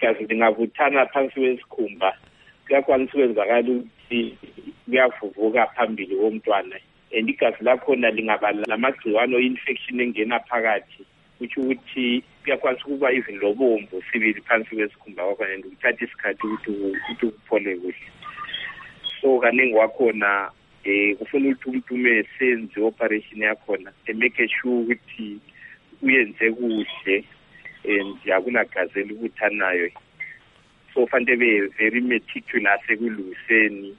igazi lingavuthana phansi kwesikhumba kuyakwanisa ukwenzakala ukuthi kuyavuvuka phambili komntwana and igazi lakhona lingaba lamagciwane o-infection engena phakathi kusho ukuthi kuyakwanisa ukuba even lobomvu sibili phansi kwesikhumba kwakhona and kuthatha isikhathi ukuthi kuphole kuhle. So kaningi wakhona kufuna ukuthi umuntu umesenze operation yakhona make sure ukuthi uyenze kuhle and akunagazeli ukuthanayo. So fanele be very meticulous ekulungiseni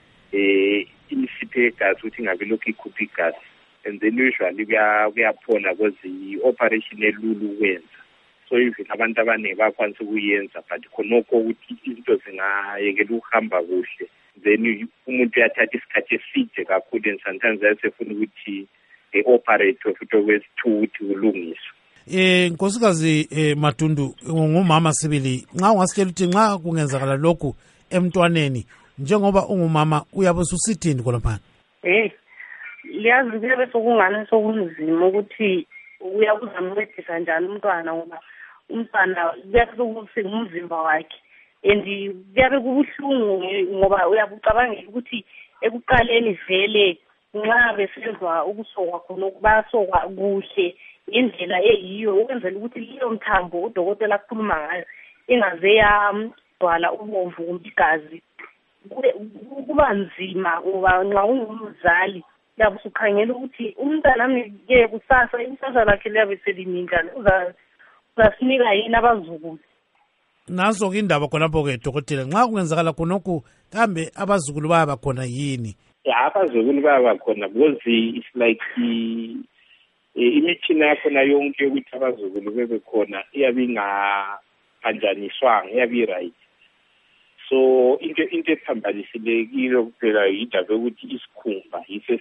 imisipho yegazi ukuthi ingabe lokhu ikhupha igazi, and then usually kuyaphola because i-operation elula ukwenza. So even abantu abaningi bakwanisa ukuyenza but khonokho ukuthi izinto zingayekela ukuhamba kuhle, then umuntu uyathatha isikhathi eside kakhulu and sometimes ayesefuna ukuthi operate futhi okwesithu ukuthi kulungiswe. Nkosikazi Matundu, ngumama sibili, nxa ungasitshela ukuthi nxa kungenzakala lokhu emntwaneni njengoba ungumama uyabe ususithini khonapha? Liyazi kuyabe sokungani sokunzima ukuthi uyakuzamncedisa njani umntwana ngoba umntwana kuyabe sokuthi ngumzimba wakhe and kuyabe kubuhlungu ngoba uyabucabangela ukuthi ekuqaleni vele nxa besenzwa ukusokwa khona basokwa kuhle indlela eyiyo ukwenzela ukuthi leyo mthambo udokotela akhuluma ngayo ingaze yagcwala ubomvu kumbe igazi. Kuba nzima ngoba nxa ungumzali yabe usukhangela ukuthi umntwana ke kusasa ikusasa lakhe liyabe seliminjani, uzasinika yini abazukulu. Naso-ke indaba khonapho-ke dokotela, nxa kungenzakala khonokhu kambe abazukulu bayaba khona yini? Abazukulu bayaba khona because it's like imitshina yakhona yonke yokuthi abazukulu bebe khona iyabe ingaphanjaniswanga, iyabe i-right. So into ephambanisileyo kuphela yindaba yokuthi isikhumba yiso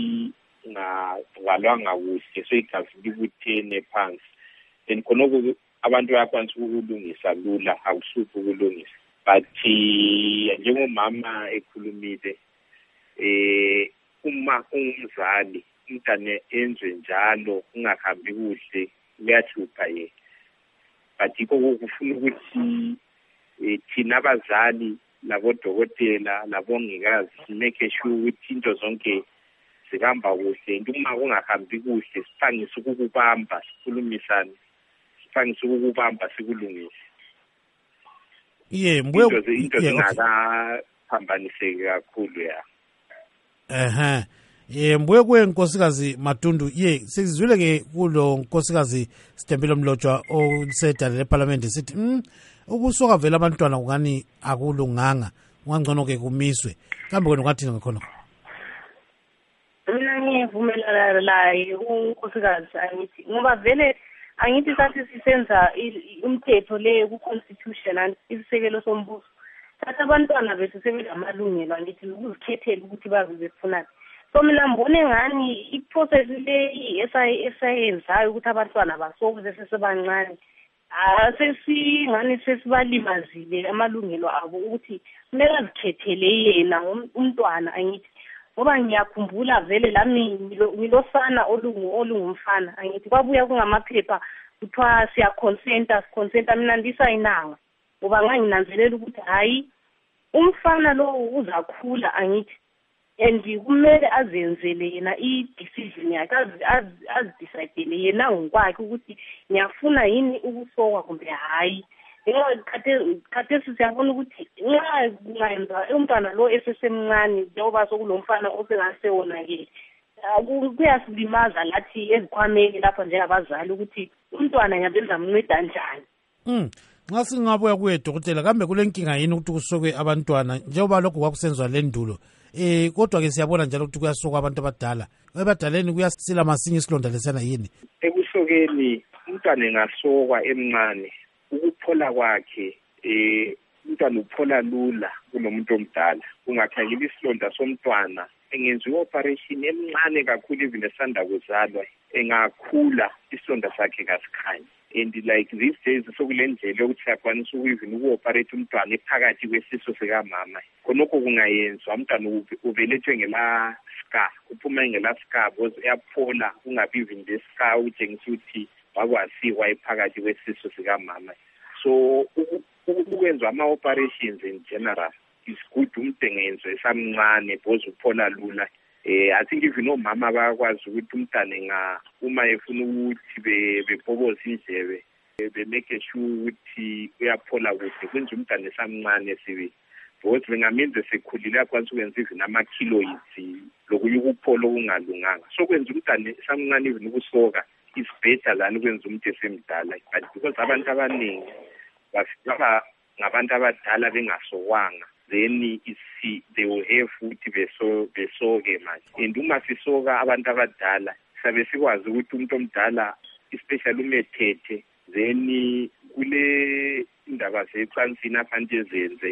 singavalwanga kuhle, so igazi libuthene phansi, and khonokho abantu bayakwanisa ukulungisa lula, akuhluphi ukulungisa. But njengomama ekhulumile uma ungumzali umntane enze njalo ungahambi kuhle kuyahlupha yena. But yikho kufuna ukuthi thina abazali labodokotela labongikazi make sure ukuthi into zonke zihamba kuhle, and uma kungahambi kuhle siphangise ukukubamba, sikhulumisane, siphangise ukukubamba sikulungise. Into zingakaphambaniseki kakhulu ya. Mbuye kuwe Nkosikazi Matundu, sizwile ke kulo Nkosikazi Stempile Mlotshwa osedala leParliament sithi ukusoka vela abantwana kungani akulunganga, ungangcono ke kumiswe. Kambe kwena ngathini ngakhona? Mina ngivumelana laye uNkosikazi angithi ngoba vele angithi sathi sisenza umthetho le ku-constitution isisekelo sombuso. Sathi abantwana bethu sebelamalungelo angithi ukuzikhethela ukuthi bazi befunani. So mina mbone ngani iprocess le esayenzayo ukuthi abantwana basokuze sesebancane sesingani sesibalimazile amalungelo abo ukuthi kumele azikhethele yena umntwana angithi ngoba ngiyakhumbula vele lami ngilosana olungumfana angithi kwabuya kungamaphepha kuthiwa consenta mina ndisayinanga ngoba nganginanzelela ukuthi hayi umfana lo uzakhula angithi and kumele azenzele yena i-decision yakhe azidecidele yena ngokwakhe ukuthi ngiyafuna yini ukusokwa kumbe hayi. Khathesi siyabona ukuthi nxa kungayenza umntwana lo esesemncane njengoba sokulo mfana osengasewona-ke kuyasilimaza lathi ezikhwameni lapha njengabazali ukuthi umntwana ngiyabenza mnceda njani. Nxa singabuya kuye dokotela, kambe kule nkinga yini ukuthi kusokwe abantwana njengoba lokhu kwakusenziwa lendulo? Kodwa ke siyabona njalo ukuthi kuyasokwa abantu abadala. Ebadaleni kuyasila masinye isilonda lesana yini? Ekusokeni umntwana engasokwa emncane, ukuphola kwakhe umntwana uphola lula kunomuntu omdala. Ungakhangela isilonda somntwana engenziwa operation emncane kakhulu even esanda kuzalwa engakhula isilonda sakhe kasikhanyi. And like these days sokule ndlela yokuthi siyakwanisa even uku-operate umntwana ephakathi kwesiso sikamama. Khonokho kungayenzwa umntwana uvelethwe ngela scar, uphuma ngela scar because uyaphola kungabi even the scar utshengisa ukuthi wakwasikwa ephakathi kwesiso sikamama. So makwenzwa ama-operations in general is good umuntu engenzwe esamncane because uphola lula. I think even omama bayakwazi ukuthi umntana uma efuna ukuthi bebhoboza indlebe be-make sure ukuthi uyaphola kuhle kwenza umntana esamncane sibi because bengamenze sekhulile akwazi ukwenza even ama-kiloids lokunye ukuphola okungalunganga so kwenza umntana esamncane even ukusoka is better than ukwenza umuntu esemdala but because abantu abaningi bafika ngabantu abadala bengasokwanga then they will have ukuthi besoke manje and uma sisoka abantu abadala sabe sikwazi ukuthi umuntu omdala especially umethethe then kule indaba zecansini abantu ezenze